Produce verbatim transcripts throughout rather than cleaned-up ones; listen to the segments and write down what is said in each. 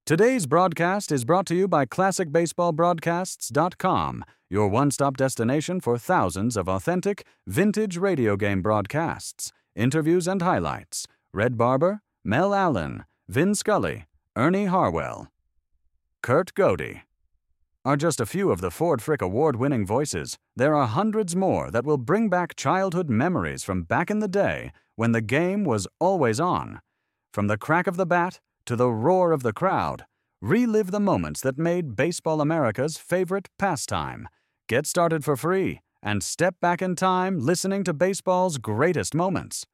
Today's broadcast is brought to you by Classic Baseball Broadcasts dot com, your one-stop destination for thousands of authentic, vintage radio game broadcasts, interviews and highlights. Red Barber, Mel Allen, Vin Scully, Ernie Harwell, Kurt Godey are just a few of the Ford Frick Award-winning voices. There are hundreds more that will bring back childhood memories from back in the day when the game was always on. From the crack of the bat to the roar of the crowd, relive the moments that made Baseball America's favorite pastime. Get started for free and step back in time listening to baseball's greatest moments.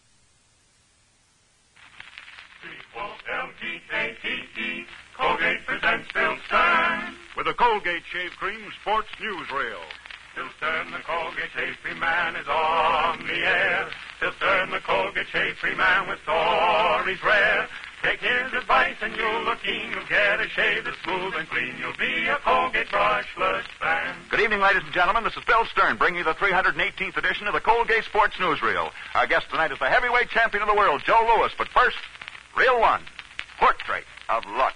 L G A T E, Colgate presents Bill Stern. With the Colgate Shave Cream Sports Newsreel. Bill Stern, the Colgate Shave Cream Man, is on the air. Bill Stern, the Colgate Shave Cream Man, with stories rare. Take his advice and you'll look keen. You'll get a shave that's smooth and clean. You'll be a Colgate brushless fan. Good evening, ladies and gentlemen. This is Bill Stern, bringing you the three hundred eighteenth edition of the Colgate Sports Newsreel. Our guest tonight is the heavyweight champion of the world, Joe Louis. But first, Reel One, Portrait of Luck.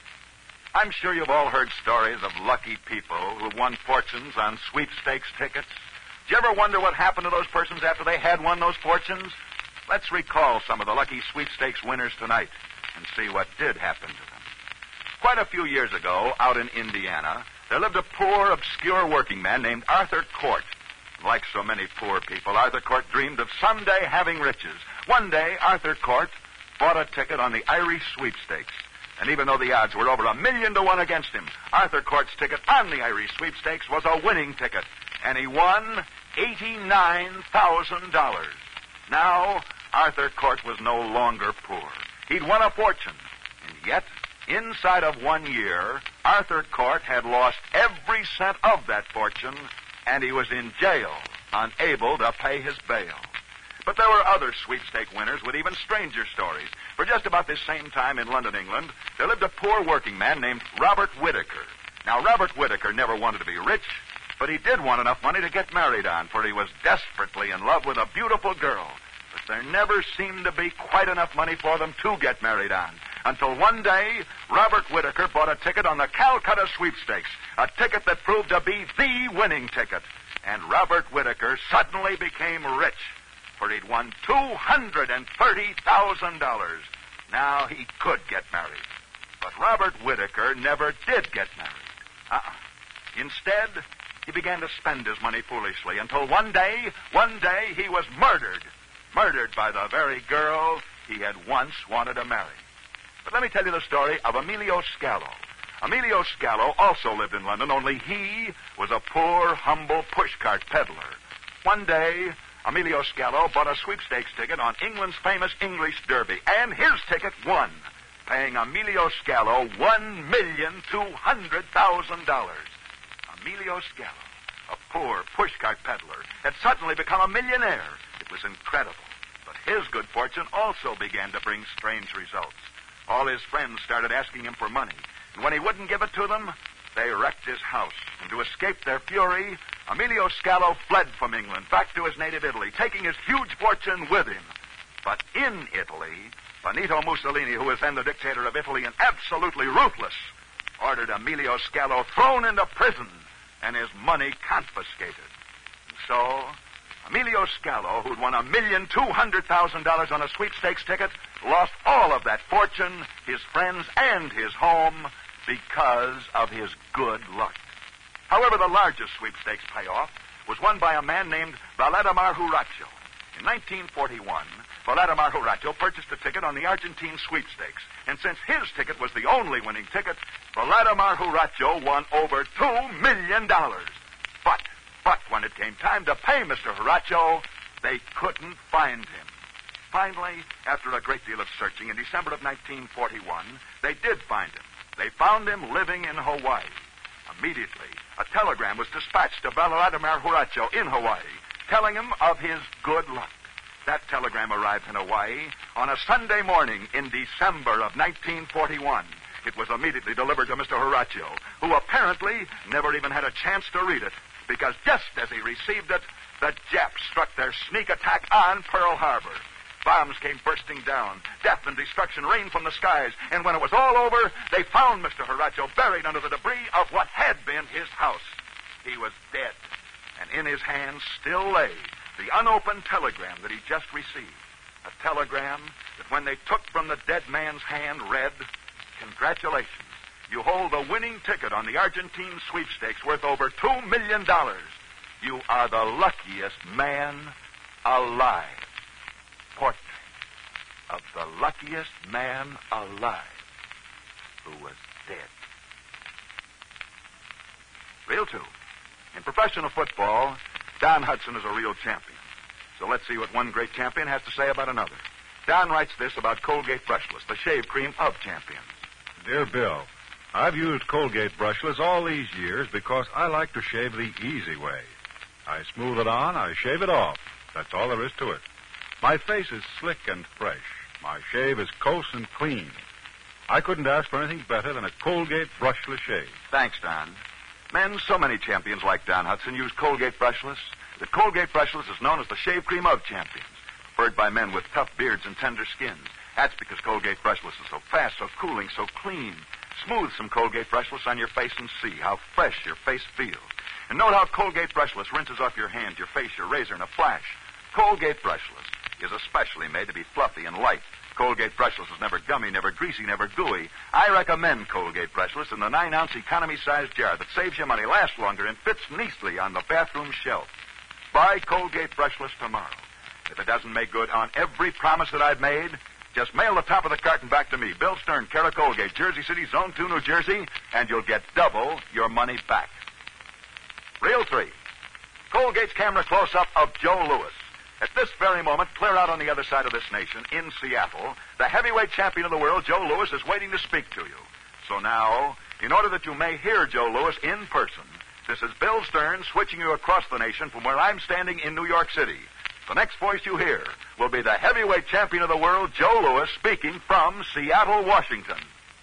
I'm sure you've all heard stories of lucky people who've won fortunes on sweepstakes tickets. Did you ever wonder what happened to those persons after they had won those fortunes? Let's recall some of the lucky sweepstakes winners tonight and see what did happen to them. Quite a few years ago, out in Indiana, there lived a poor, obscure working man named Arthur Court. Like so many poor people, Arthur Court dreamed of someday having riches. One day, Arthur Court bought a ticket on the Irish sweepstakes. And even though the odds were over a million to one against him, Arthur Court's ticket on the Irish sweepstakes was a winning ticket. And he won eighty-nine thousand dollars. Now, Arthur Court was no longer poor. He'd won a fortune. And yet, inside of one year, Arthur Court had lost every cent of that fortune, and he was in jail, unable to pay his bail. But there were other sweepstake winners with even stranger stories. For just about this same time in London, England, there lived a poor working man named Robert Whittaker. Now, Robert Whittaker never wanted to be rich, but he did want enough money to get married on, for he was desperately in love with a beautiful girl. But there never seemed to be quite enough money for them to get married on. Until one day, Robert Whittaker bought a ticket on the Calcutta sweepstakes, a ticket that proved to be the winning ticket. And Robert Whittaker suddenly became rich, for he'd won two hundred thirty thousand dollars. Now he could get married. But Robert Whittaker never did get married. Uh-uh. Instead, he began to spend his money foolishly until one day, one day he was murdered. Murdered by the very girl he had once wanted to marry. But let me tell you the story of Emilio Scalo. Emilio Scalo also lived in London, only he was a poor, humble pushcart peddler. One day, Emilio Scalo bought a sweepstakes ticket on England's famous English Derby, and his ticket won, paying Emilio Scalo one million two hundred thousand dollars. Emilio Scalo, a poor pushcart peddler, had suddenly become a millionaire. It was incredible. But his good fortune also began to bring strange results. All his friends started asking him for money, and when he wouldn't give it to them, they wrecked his house. And to escape their fury, Emilio Scalo fled from England back to his native Italy, taking his huge fortune with him. But in Italy, Benito Mussolini, who was then the dictator of Italy and absolutely ruthless, ordered Emilio Scalo thrown into prison and his money confiscated. And so, Emilio Scalo, who'd won a million two hundred thousand dollars on a sweepstakes ticket, lost all of that fortune, his friends, and his home because of his good luck. However, the largest sweepstakes payoff was won by a man named Vladimir Huracho. In nineteen forty-one, Vladimir Huracho purchased a ticket on the Argentine sweepstakes. And since his ticket was the only winning ticket, Vladimir Huracho won over two million dollars. But, but when it came time to pay Mister Huracho, they couldn't find him. Finally, after a great deal of searching, in December of nineteen forty-one, they did find him. They found him living in Hawaii. Immediately, a telegram was dispatched to Vladimir Huracho in Hawaii, telling him of his good luck. That telegram arrived in Hawaii on a Sunday morning in December of nineteen forty-one. It was immediately delivered to Mister Huracho, who apparently never even had a chance to read it, because just as he received it, the Japs struck their sneak attack on Pearl Harbor. Bombs came bursting down. Death and destruction rained from the skies. And when it was all over, they finally lone Mister Horacio buried under the debris of what had been his house. He was dead, and in his hands still lay the unopened telegram that he just received. A telegram that when they took from the dead man's hand read, "Congratulations. You hold the winning ticket on the Argentine sweepstakes worth over two million dollars. You are the luckiest man alive." Portrait of the luckiest man alive who was dead. Reel two. In professional football, Don Hudson is a real champion. So let's see what one great champion has to say about another. Don writes this about Colgate Brushless, the shave cream of champions. Dear Bill, I've used Colgate Brushless all these years because I like to shave the easy way. I smooth it on, I shave it off. That's all there is to it. My face is slick and fresh. My shave is close and clean. I couldn't ask for anything better than a Colgate Brushless shave. Thanks, Don. Men, so many champions like Don Hudson use Colgate Brushless that Colgate Brushless is known as the shave cream of champions, preferred by men with tough beards and tender skins. That's because Colgate Brushless is so fast, so cooling, so clean. Smooth some Colgate Brushless on your face and see how fresh your face feels. And note how Colgate Brushless rinses off your hands, your face, your razor in a flash. Colgate Brushless is especially made to be fluffy and light. Colgate Brushless is never gummy, never greasy, never gooey. I recommend Colgate Brushless in the nine-ounce economy-sized jar that saves you money, lasts longer, and fits neatly on the bathroom shelf. Buy Colgate Brushless tomorrow. If it doesn't make good on every promise that I've made, just mail the top of the carton back to me, Bill Stern, care of Colgate, Jersey City, Zone two, New Jersey, and you'll get double your money back. Reel three. Colgate's camera close-up of Joe Louis. At this very moment, clear out on the other side of this nation, in Seattle, the heavyweight champion of the world, Joe Louis, is waiting to speak to you. So now, in order that you may hear Joe Louis in person, this is Bill Stern switching you across the nation from where I'm standing in New York City. The next voice you hear will be the heavyweight champion of the world, Joe Louis, speaking from Seattle, Washington.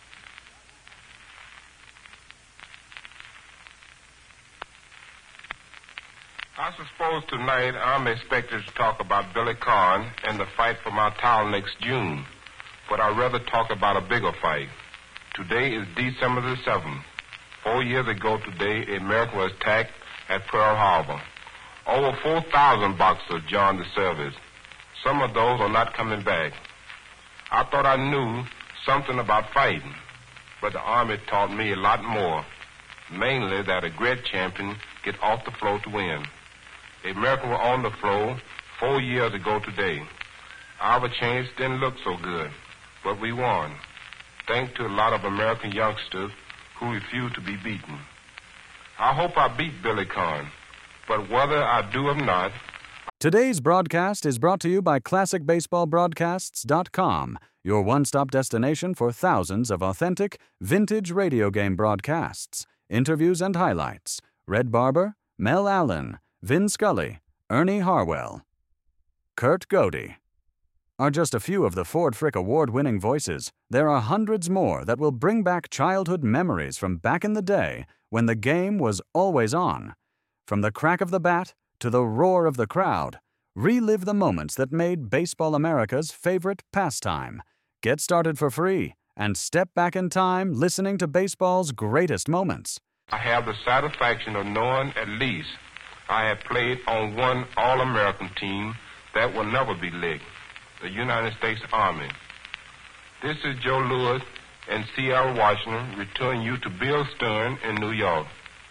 I suppose tonight I'm expected to talk about Billy Conn and the fight for my title next June, but I'd rather talk about a bigger fight. Today is December the seventh. Four years ago today, America was attacked at Pearl Harbor. Over four thousand boxers joined the service. Some of those are not coming back. I thought I knew something about fighting, but the Army taught me a lot more, mainly that a great champion gets off the floor to win. The Americans were on the floor four years ago today. Our chance didn't look so good, but we won, thanks to a lot of American youngsters who refused to be beaten. I hope I beat Billy Conn, but whether I do or not... Today's broadcast is brought to you by Classic Baseball Broadcasts dot com, your one-stop destination for thousands of authentic, vintage radio game broadcasts, interviews and highlights. Red Barber, Mel Allen, Vin Scully, Ernie Harwell, Kurt Godey are just a few of the Ford Frick award-winning voices. There are hundreds more that will bring back childhood memories from back in the day when the game was always on. From the crack of the bat to the roar of the crowd, relive the moments that made Baseball America's favorite pastime. Get started for free and step back in time listening to baseball's greatest moments. I have the satisfaction of knowing at least I have played on one All-American team that will never be licked, the United States Army. This is Joe Louis in Seattle, Washington, returning you to Bill Stern in New York.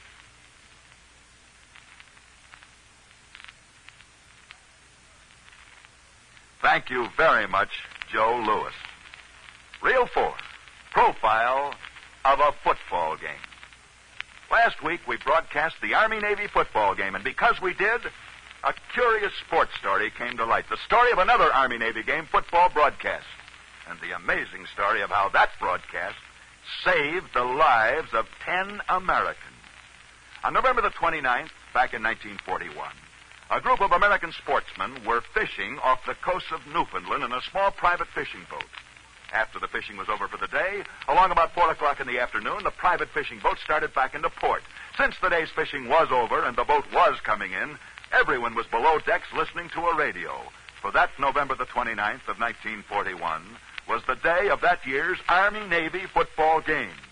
Thank you very much, Joe Louis. Reel four, profile of a football game. Last week, we broadcast the Army-Navy football game, and because we did, a curious sports story came to light. The story of another Army-Navy game football broadcast, and the amazing story of how that broadcast saved the lives of ten Americans. On November the twenty-ninth, back in nineteen forty-one, a group of American sportsmen were fishing off the coast of Newfoundland in a small private fishing boat. After the fishing was over for the day, along about four o'clock in the afternoon, the private fishing boat started back into port. Since the day's fishing was over and the boat was coming in, everyone was below decks listening to a radio. For that November the twenty-ninth of nineteen forty-one was the day of that year's Army-Navy football game.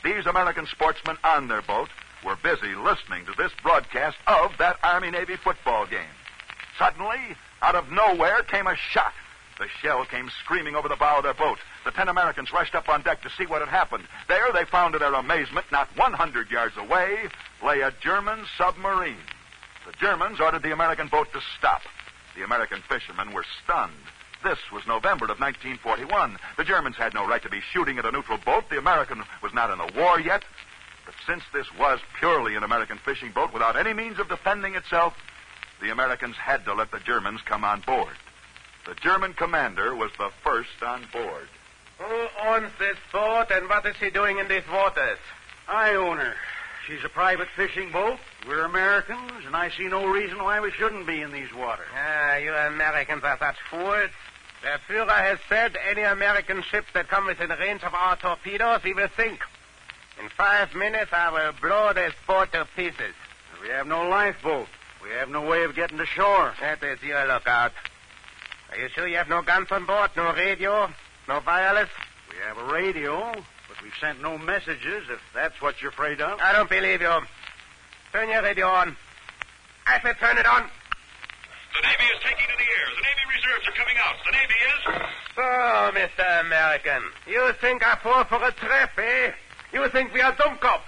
These American sportsmen on their boat were busy listening to this broadcast of that Army-Navy football game. Suddenly, out of nowhere came a shot. The shell came screaming over the bow of their boat. The ten Americans rushed up on deck to see what had happened. There they found to their amazement, not one hundred yards away, lay a German submarine. The Germans ordered the American boat to stop. The American fishermen were stunned. This was November of nineteen forty-one. The Germans had no right to be shooting at a neutral boat. The American was not in the war yet. But since this was purely an American fishing boat without any means of defending itself, the Americans had to let the Germans come on board. The German commander was the first on board. Who owns this boat and what is she doing in these waters? I own her. She's a private fishing boat. We're Americans, and I see no reason why we shouldn't be in these waters. Ah, you Americans are such fools. The Führer has said any American ship that comes within range of our torpedoes, he will sink. In five minutes, I will blow this boat to pieces. We have no lifeboat. We have no way of getting to shore. That is your lookout. Are you sure you have no guns on board, no radio, no wireless? We have a radio, but we've sent no messages, if that's what you're afraid of. I don't believe you. Turn your radio on. I said turn it on. The Navy is taking to the air. The Navy reserves are coming out. The Navy is... So, Mister American, you think I fall for a trap, eh? You think we are dummkopf.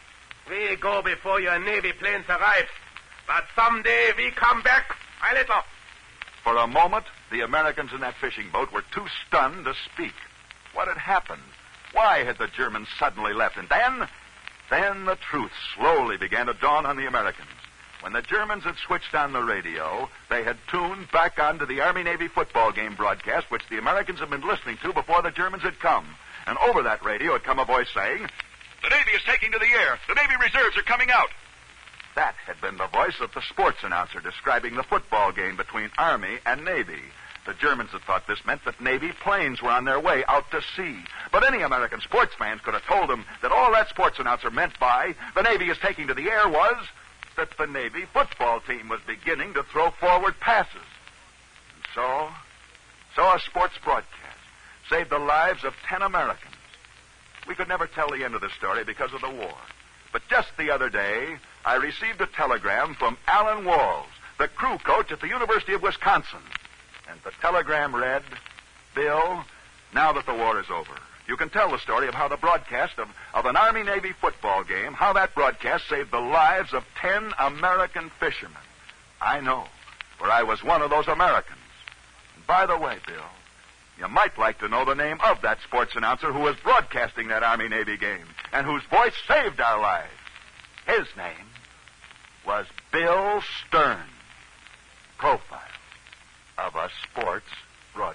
We go before your Navy planes arrive. But someday we come back. I let off. For a moment, the Americans in that fishing boat were too stunned to speak. What had happened? Why had the Germans suddenly left? And then, then the truth slowly began to dawn on the Americans. When the Germans had switched on the radio, they had tuned back onto the Army-Navy football game broadcast, which the Americans had been listening to before the Germans had come. And over that radio had come a voice saying, "The Navy is taking to the air. The Navy reserves are coming out." That had been the voice of the sports announcer describing the football game between Army and Navy. The Germans had thought this meant that Navy planes were on their way out to sea. But any American sports fans could have told them that all that sports announcer meant by "the Navy is taking to the air" was that the Navy football team was beginning to throw forward passes. And so, so a sports broadcast saved the lives of ten Americans. We could never tell the end of the story because of the war. But just the other day, I received a telegram from Alan Walls, the crew coach at the University of Wisconsin. And the telegram read, "Bill, now that the war is over, you can tell the story of how the broadcast of, of an Army-Navy football game, how that broadcast saved the lives of ten American fishermen. I know, for I was one of those Americans. And by the way, Bill, you might like to know the name of that sports announcer who was broadcasting that Army-Navy game and whose voice saved our lives. His name was Bill Stern. Profile of a sports broadcast.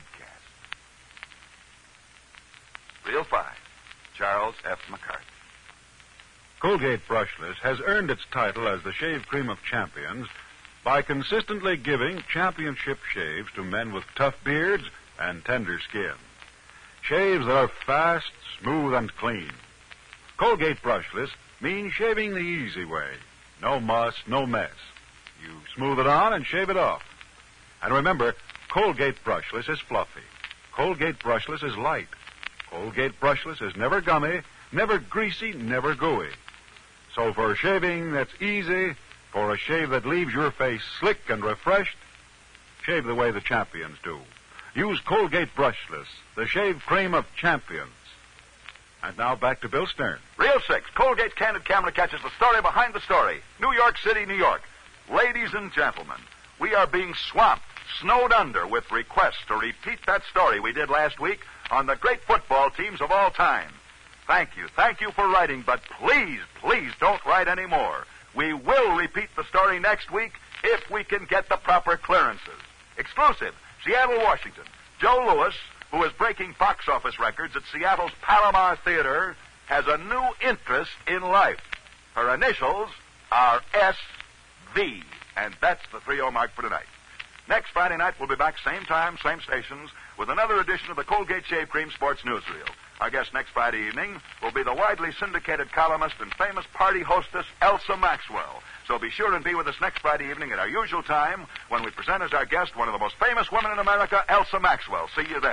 Reel five, Charles F. McCarthy. Colgate Brushless has earned its title as the shave cream of champions by consistently giving championship shaves to men with tough beards and tender skin. Shaves that are fast, smooth, and clean. Colgate Brushless means shaving the easy way. No muss, no mess. You smooth it on and shave it off. And remember, Colgate Brushless is fluffy. Colgate Brushless is light. Colgate Brushless is never gummy, never greasy, never gooey. So for shaving that's easy, for a shave that leaves your face slick and refreshed, shave the way the champions do. Use Colgate Brushless, the shave cream of champions. And now back to Bill Stern. Reel six, Colgate Candid Camera catches the story behind the story. New York City, New York. Ladies and gentlemen, we are being swamped, snowed under with requests to repeat that story we did last week on the great football teams of all time. Thank you. Thank you for writing, but please, please don't write any more. We will repeat the story next week if we can get the proper clearances. Exclusive, Seattle, Washington. Joe Lewis, who is breaking box office records at Seattle's Palomar Theater, has a new interest in life. Her initials are S V, and that's the three oh mark for tonight. Next Friday night, we'll be back same time, same stations, with another edition of the Colgate Shave Cream Sports Newsreel. Our guest next Friday evening will be the widely syndicated columnist and famous party hostess, Elsa Maxwell. So be sure and be with us next Friday evening at our usual time when we present as our guest one of the most famous women in America, Elsa Maxwell. See you then.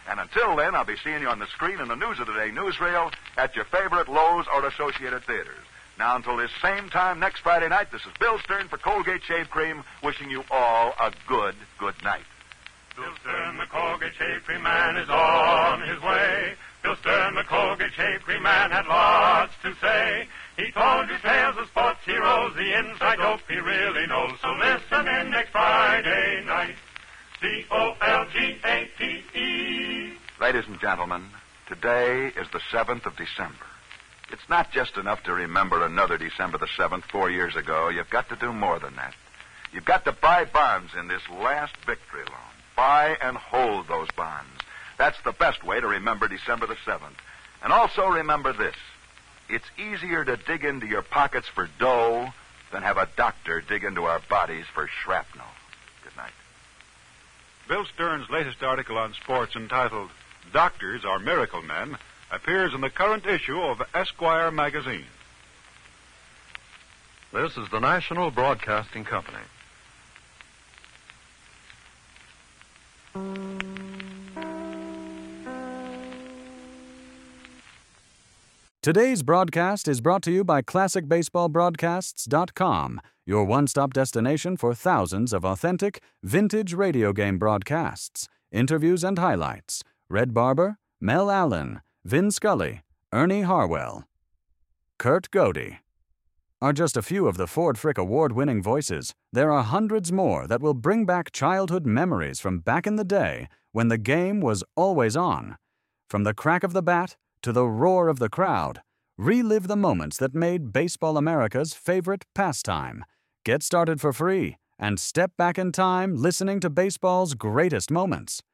And until then, I'll be seeing you on the screen in the News of the Day newsreel at your favorite Lowe's or Associated Theaters. Now, until this same time next Friday night, this is Bill Stern for Colgate Shave Cream, wishing you all a good, good night. Bill Stern, the Colgate Shave Cream Man, is on his way. Bill Stern, the Colgate Shave Cream Man, had lots to say. He told you tales of sports heroes, the inside dope he really knows. So listen in next Friday night. C O L G A T E. Ladies and gentlemen, today is the seventh of December. It's not just enough to remember another December the seventh four years ago. You've got to do more than that. You've got to buy bonds in this last victory loan. Buy and hold those bonds. That's the best way to remember December the seventh. And also remember this. It's easier to dig into your pockets for dough than have a doctor dig into our bodies for shrapnel. Good night. Bill Stern's latest article on sports entitled Doctors Are Miracle Men appears in the current issue of Esquire magazine. This is the National Broadcasting Company. Today's broadcast is brought to you by Classic Baseball Broadcasts dot com, your one-stop destination for thousands of authentic, vintage radio game broadcasts, interviews and highlights. Red Barber, Mel Allen, Vin Scully, Ernie Harwell, Kurt Godey are just a few of the Ford Frick award-winning voices. There are hundreds more that will bring back childhood memories from back in the day when the game was always on. From the crack of the bat to the roar of the crowd, relive the moments that made Baseball America's favorite pastime. Get started for free and step back in time listening to baseball's greatest moments.